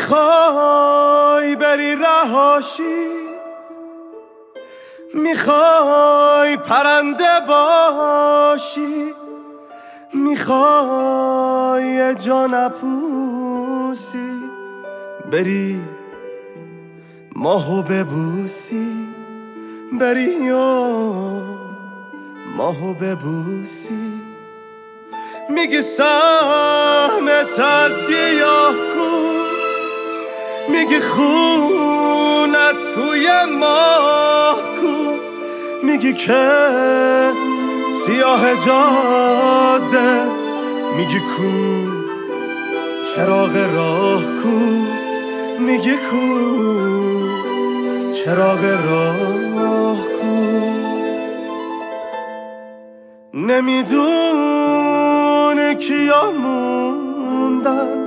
میخوای بری رهاشی، میخوای پرنده باشی، میخوای یه جا نپوسی، بری ماهو ببوسی، بری یا ماهو ببوسی. میگی سهمت از گیاه کو، میگی خونت توی ماه کو، میگی که سیاه جاده، میگی کو چراغ راه کو، میگی کو چراغ راه کو. نمیدونه کیا موندن،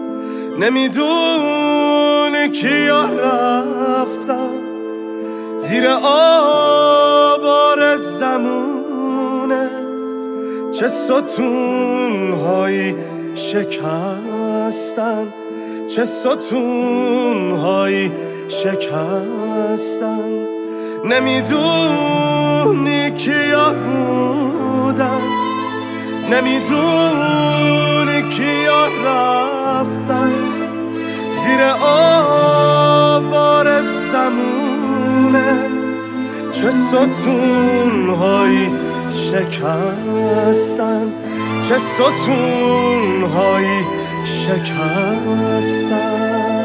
نمیدونه کیا رفتن، زیر آوار زمونه چه ستونهایی شکستن، چه ستونهایی شکستن. نمیدونی کیا بودن، نمیدونی کیا رفتن، زیر آوار زمونه چه ستونهایی شکستن، چه ستونهایی شکستن.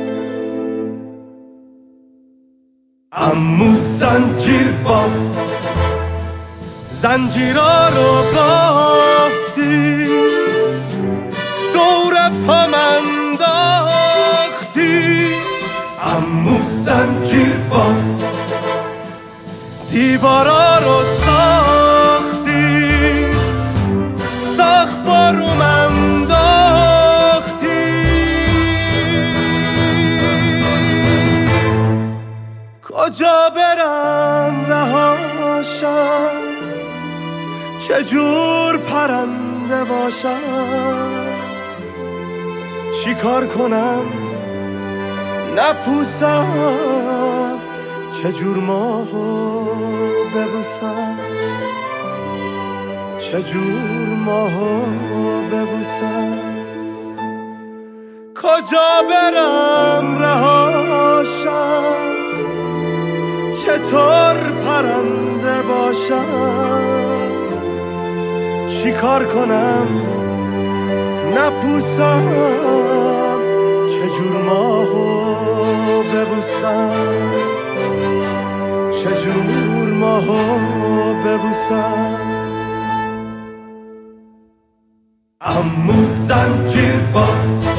عمو زنجیر بافت، زنجیرا رو بافتی، دور پام انداختی. عمو زنجیر بافت، دیوارا رو ساختی، ساخت باروم انداختی. کجا برم رهاشم، چجور پرنده باشم، چی کار کنم نپوسم، چجور ماهو ببوسم، چجور ماهو ببوسم. کجا برم رهاشم، چطور پرنده باشم، چی کار کنم نپوسم، چجور ماهو ببوسم، چجور ماهو ببوسم. عمو زنجیر بافت،